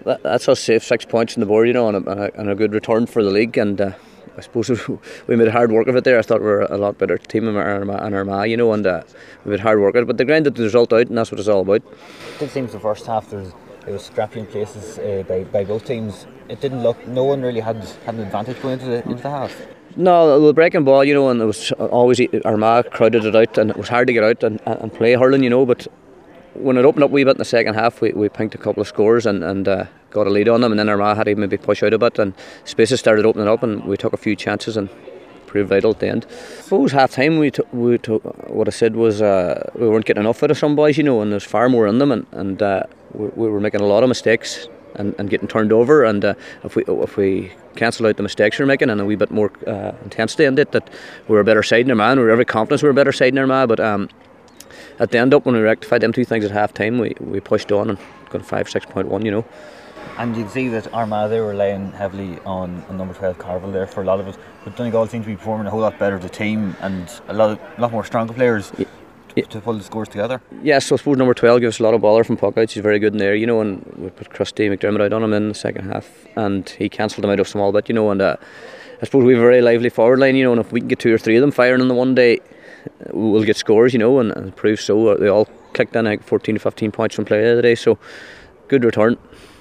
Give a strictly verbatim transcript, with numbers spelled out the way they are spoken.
that, that's us safe six points on the board, you know, and a, and a, and a good return for the league. And uh, I suppose we made hard work of it there. I thought we were a lot better team in Armagh, you know, and uh, we made hard work of it. But they grinded the result out, and that's what it's all about. It did seem the first half there was, it was scrappy in places uh, by, by both teams. It didn't look, no one really had, had an advantage going into the, into the half. No, the breaking ball, you know, and it was always Armagh crowded it out, and it was hard to get out and, and play hurling, you know. But when it opened up a wee bit in the second half, we, we pinked a couple of scores and, and uh, got a lead on them, and then Armagh had to maybe push out a bit, and spaces started opening up, and we took a few chances and proved vital at the end. I suppose half time we took, we took, what I said was uh, we weren't getting enough out of some boys, you know, and there's far more in them, and, and uh, we, we were making a lot of mistakes and, and getting turned over, and uh, if we if we cancel out the mistakes we were making and a wee bit more uh, intensity in it, that we were a better side in Armagh, and we were every confidence we were a better side in Armagh, but um, at the end up when we rectified them two things at half time, we, we pushed on and got a five six point one, you know. And you'd see that Armagh, they were relying heavily on, on number twelve Carville there for a lot of it, but Donegal seemed to be performing a whole lot better as a team, and a lot of, a lot more stronger players yeah. to, to pull the scores together. Yes, so I suppose number twelve gives us a lot of bother from puck outs. He's very good in there, you know, and we put Christy McDermott out on him in the second half, and he cancelled them out a small bit, you know, and uh, I suppose we have a very lively forward line, you know, and if we can get two or three of them firing in the one day, we'll get scores, you know, and, and prove so. They all clicked in, I think, fourteen to fifteen points from play the other day, so good return.